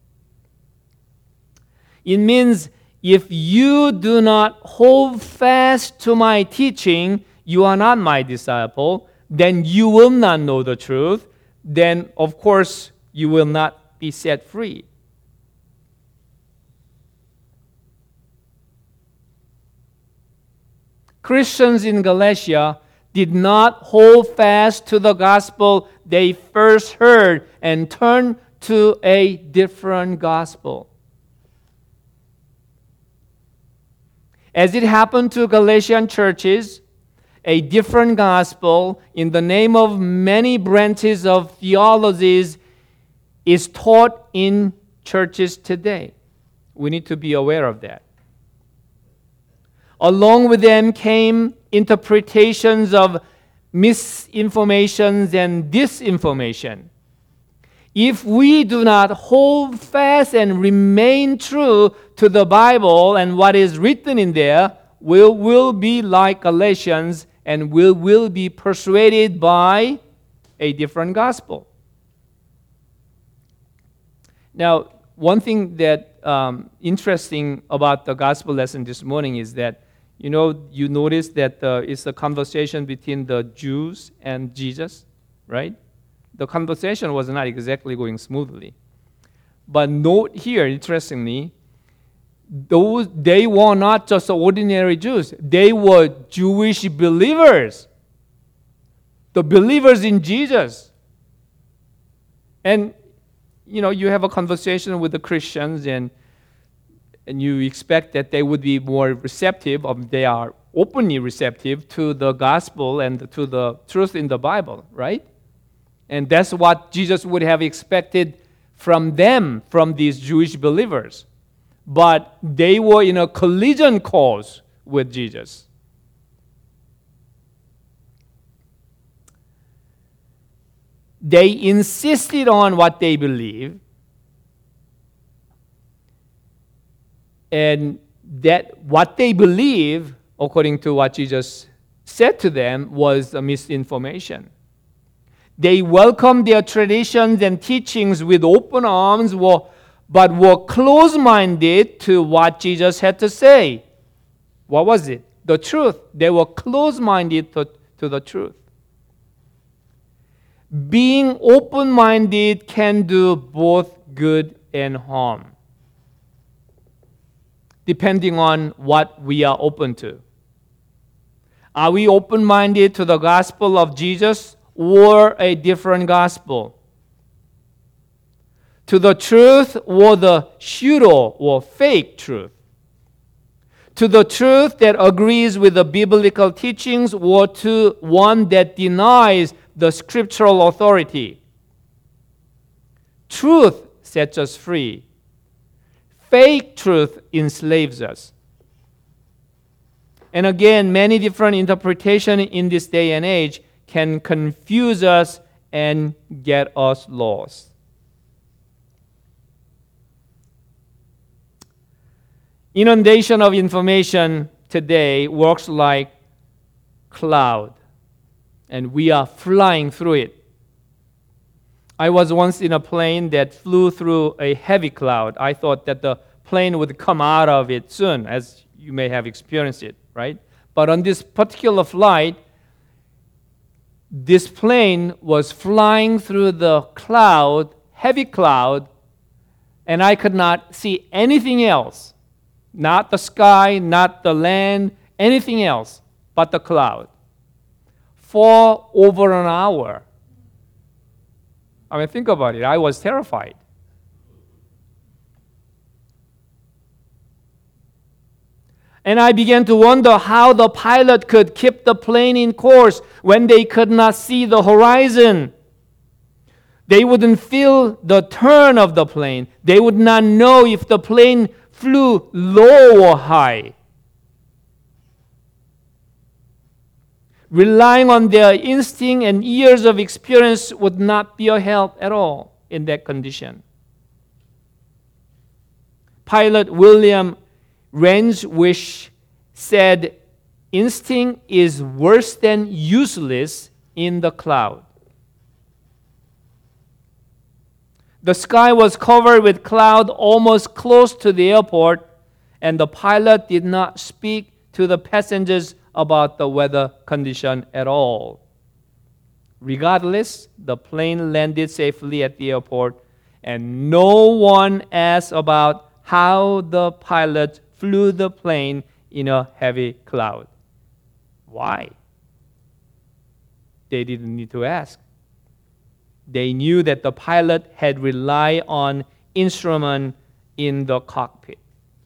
It means if you do not hold fast to my teaching, you are not my disciple, then you will not know the truth. Then, of course, you will not be set free. Christians in Galatia did not hold fast to the gospel they first heard and turned to a different gospel. As it happened to Galatian churches, a different gospel in the name of many branches of theologies is taught in churches today. We need to be aware of that. Along with them came interpretations of misinformation and disinformation. If we do not hold fast and remain true to the Bible and what is written in there, we will be like Galatians and we will be persuaded by a different gospel. Now, one thing that um, interesting about the gospel lesson this morning is that, you know, you notice that uh, it's a conversation between the Jews and Jesus, right? The conversation was not exactly going smoothly. But note here, interestingly, those they were not just ordinary Jews. They were Jewish believers. The believers in Jesus. And, you know, you have a conversation with the Christians and and you expect that they would be more receptive, or they are openly receptive to the gospel and to the truth in the Bible, right? And that's what Jesus would have expected from them, from these Jewish believers. But they were in a collision course with Jesus. They insisted on what they believed, and that what they believe, according to what Jesus said to them, was a misinformation. They welcomed their traditions and teachings with open arms, were, but were close-minded to what Jesus had to say. What was it? The truth. They were close-minded to, to the truth. Being open-minded can do both good and harm, depending on what we are open to. Are we open-minded to the gospel of Jesus or a different gospel? To the truth or the pseudo or fake truth? To the truth that agrees with the biblical teachings or to one that denies the scriptural authority? Truth sets us free. Fake truth enslaves us. And again, many different interpretations in this day and age can confuse us and get us lost. Inundation of information today works like cloud, and we are flying through it. I was once in a plane that flew through a heavy cloud. I thought that the plane would come out of it soon, as you may have experienced it, right? But on this particular flight, this plane was flying through the cloud, heavy cloud, and I could not see anything else. Not the sky, not the land, anything else but the cloud. For over an hour. I mean, think about it. I was terrified. And I began to wonder how the pilot could keep the plane in course when they could not see the horizon. They wouldn't feel the turn of the plane. They would not know if the plane flew low or high. Relying on their instinct and years of experience would not be a help at all in that condition. Pilot William Renswick said, "Instinct is worse than useless in the cloud." The sky was covered with cloud almost close to the airport, and the pilot did not speak to the passengers about the weather condition at all. Regardless, the plane landed safely at the airport, and no one asked about how the pilot flew the plane in a heavy cloud. Why? They didn't need to ask. They knew that the pilot had relied on instrument in the cockpit.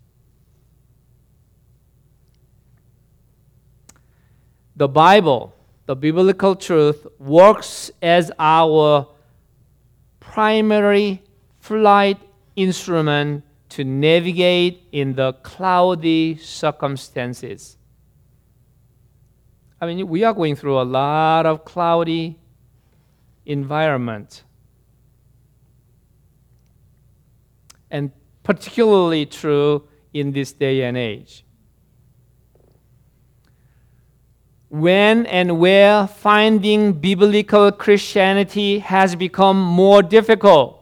The Bible, the biblical truth, works as our primary flight instrument to navigate in the cloudy circumstances. I mean, we are going through a lot of cloudy environment. And particularly true in this day and age. When and where finding biblical Christianity has become more difficult.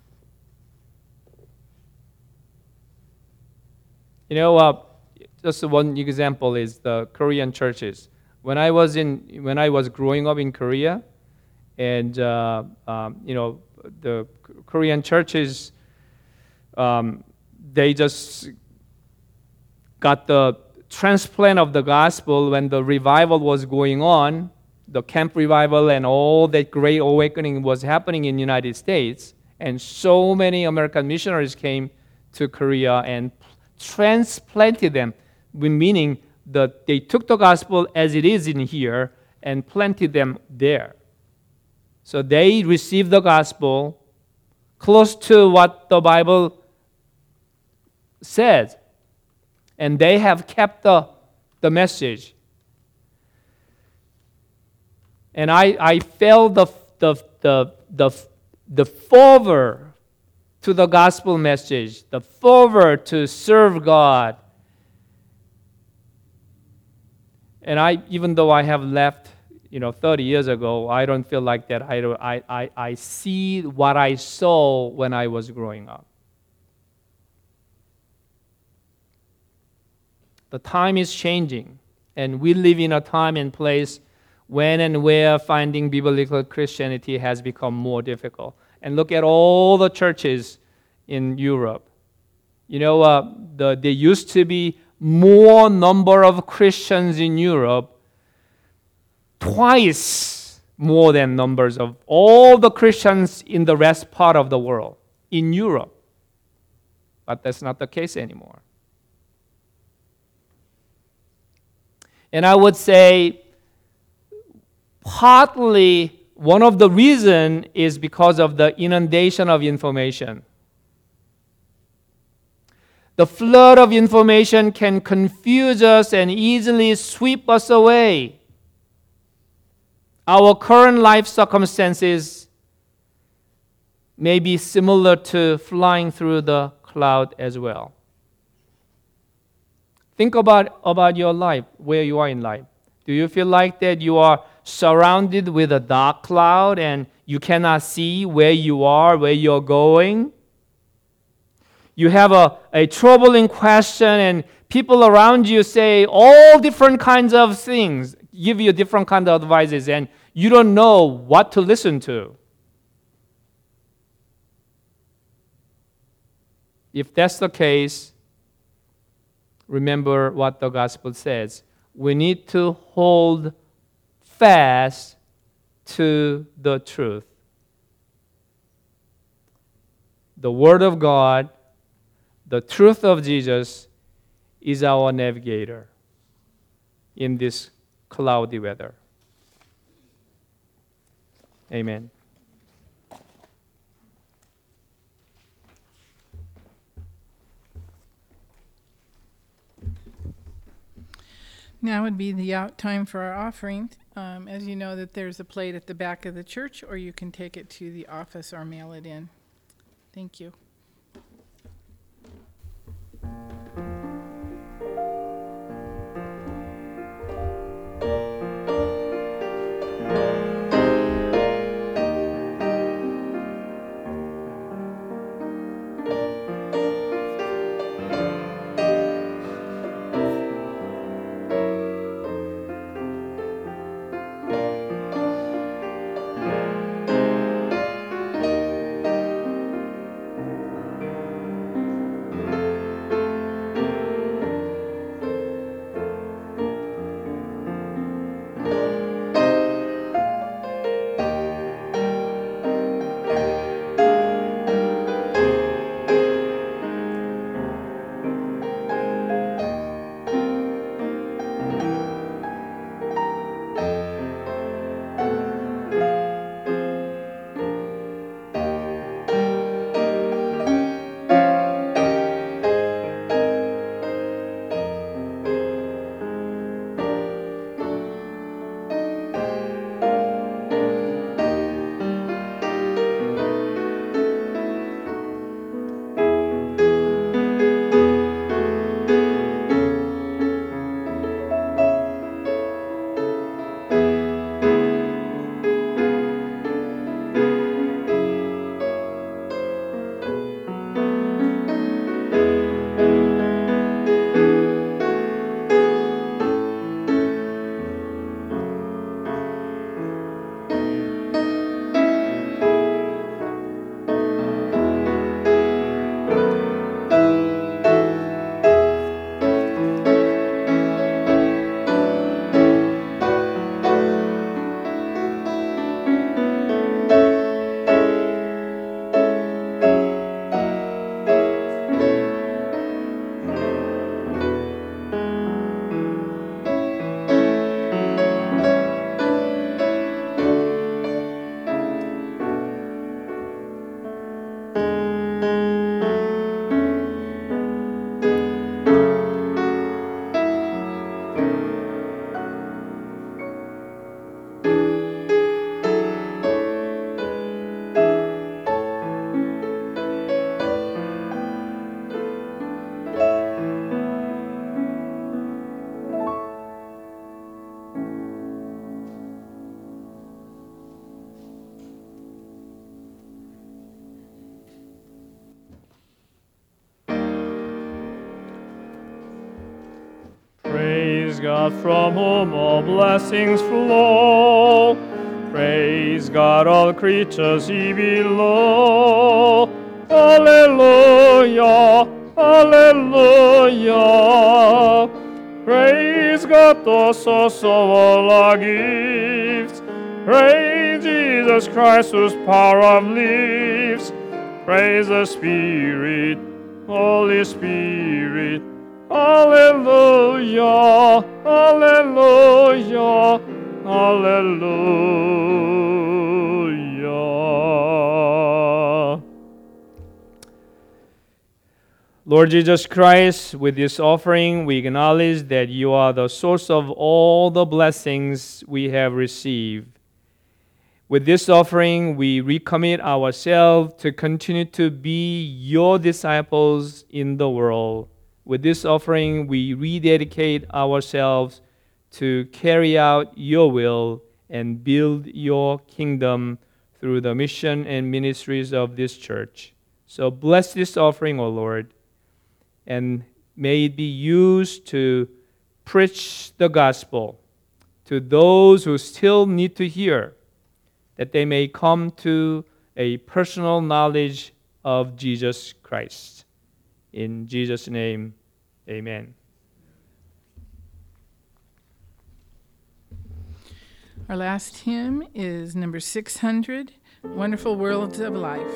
You know, uh, just one example is the Korean churches. When I was in, when I was growing up in Korea, and uh, um, you know, the Korean churches, um, they just got the transplant of the gospel when the revival was going on, the camp revival and all that great awakening was happening in the United States, and so many American missionaries came to Korea and transplanted them, meaning that they took the gospel as it is in here and planted them there. So they received the gospel close to what the Bible says. And they have kept the, the message. And I, I felt the, the, the, the, the fervor to the gospel message, the fervor to serve God. And I, even though I have left, you know, thirty years ago, I don't feel like that. I, don't, I, I, I see what I saw when I was growing up. The time is changing, and we live in a time and place when and where finding biblical Christianity has become more difficult. And look at all the churches in Europe. You know, uh, the, there used to be more number of Christians in Europe, twice more than numbers of all the Christians in the rest part of the world. in Europe. But that's not the case anymore. And I would say partly one of the reasons is because of the inundation of information. The flood of information can confuse us and easily sweep us away. Our current life circumstances may be similar to flying through the cloud as well. Think about, about your life, where you are in life. Do you feel like that you are surrounded with a dark cloud and you cannot see where you are, where you're going? You have a, a troubling question and people around you say all different kinds of things, give you different kinds of advices, and you don't know what to listen to. If that's the case, remember what the gospel says. We need to hold fast to the truth. The Word of God, the truth of Jesus, is our navigator in this cloudy weather. Amen. Now would be the out time for our offering. Um, as you know, that there's a plate at the back of the church, or you can take it to the office or mail it in. Thank you. Praise God from whom all blessings flow. Praise God, all creatures ye below. Hallelujah, hallelujah. Praise God, the source of all our gifts. Praise Jesus Christ, whose power lives. Praise the Spirit, Holy Spirit. Hallelujah, hallelujah, hallelujah. Lord Jesus Christ, with this offering, we acknowledge that you are the source of all the blessings we have received. With this offering, we recommit ourselves to continue to be your disciples in the world. With this offering, we rededicate ourselves to carry out your will and build your kingdom through the mission and ministries of this church. So bless this offering, O Lord, and may it be used to preach the gospel to those who still need to hear, that they may come to a personal knowledge of Jesus Christ. In Jesus' name, amen. Our last hymn is number six hundred, Wonderful Worlds of Life.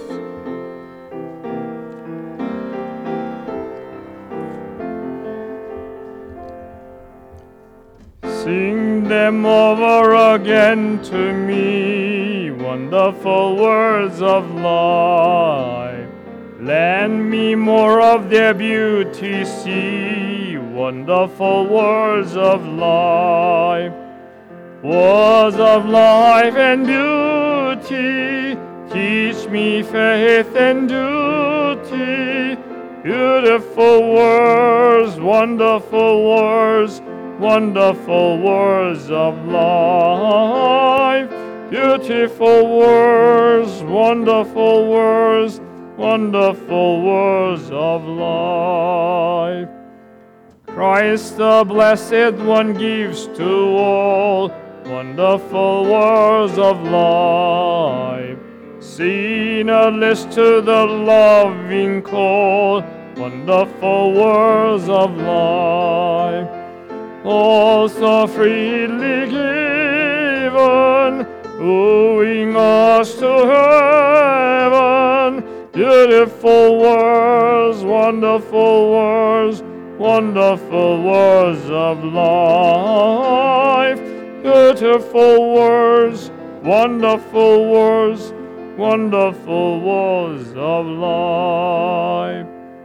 Sing them over again to me, wonderful words of life. Lend me more of their beauty, see, wonderful words of life. Words of life and beauty, teach me faith and duty. Beautiful words, wonderful words, wonderful words of life. Beautiful words, wonderful words, wonderful words of life. Christ the Blessed One gives to all wonderful words of life. Sinnerless to the loving call, wonderful words of life. Also freely given, wooing us to heaven. Beautiful words, wonderful words, wonderful words of life. Beautiful words, wonderful words, wonderful words of life.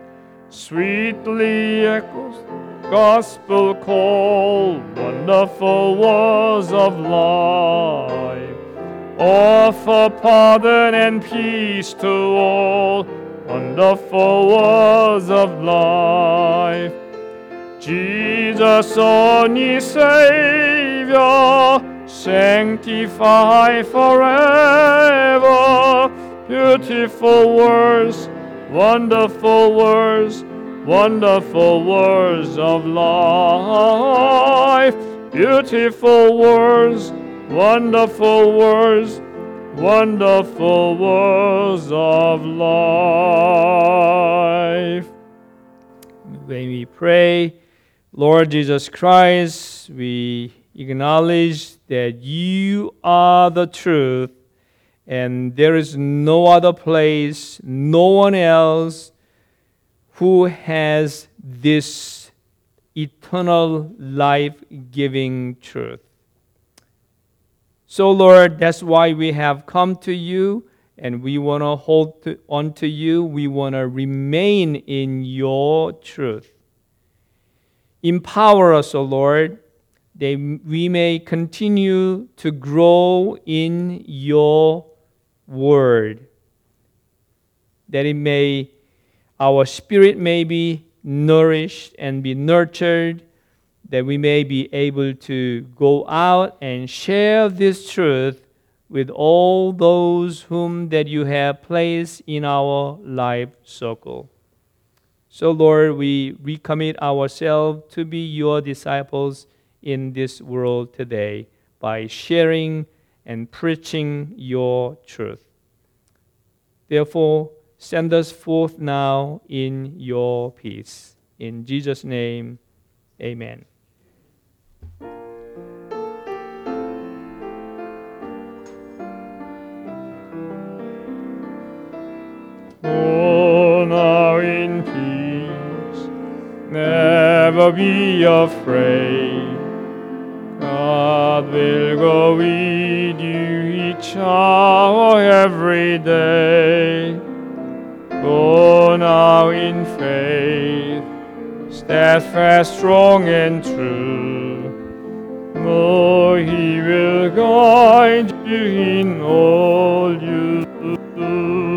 Sweetly echoes gospel call, wonderful words of life. Offer pardon and peace to all, wonderful words of life. Jesus, only Savior, sanctify forever. Beautiful words, wonderful words, wonderful words of life. Beautiful words, wonderful words, wonderful words of life. When we pray, Lord Jesus Christ, we acknowledge that you are the truth, and there is no other place, no one else who has this eternal life-giving truth. So, Lord, that's why we have come to you, and we want to hold to, on to you. We want to remain in your truth. Empower us, O Lord, that we may continue to grow in your word, that it may, our spirit may be nourished and be nurtured, that we may be able to go out and share this truth with all those whom that you have placed in our life circle. So, Lord, we recommit ourselves to be your disciples in this world today by sharing and preaching your truth. Therefore, send us forth now in your peace. In Jesus' name, amen. Go now in peace, never be afraid. God will go with you each hour, every day. Go now in faith, steadfast, strong, and true. Know He will guide you in all you do.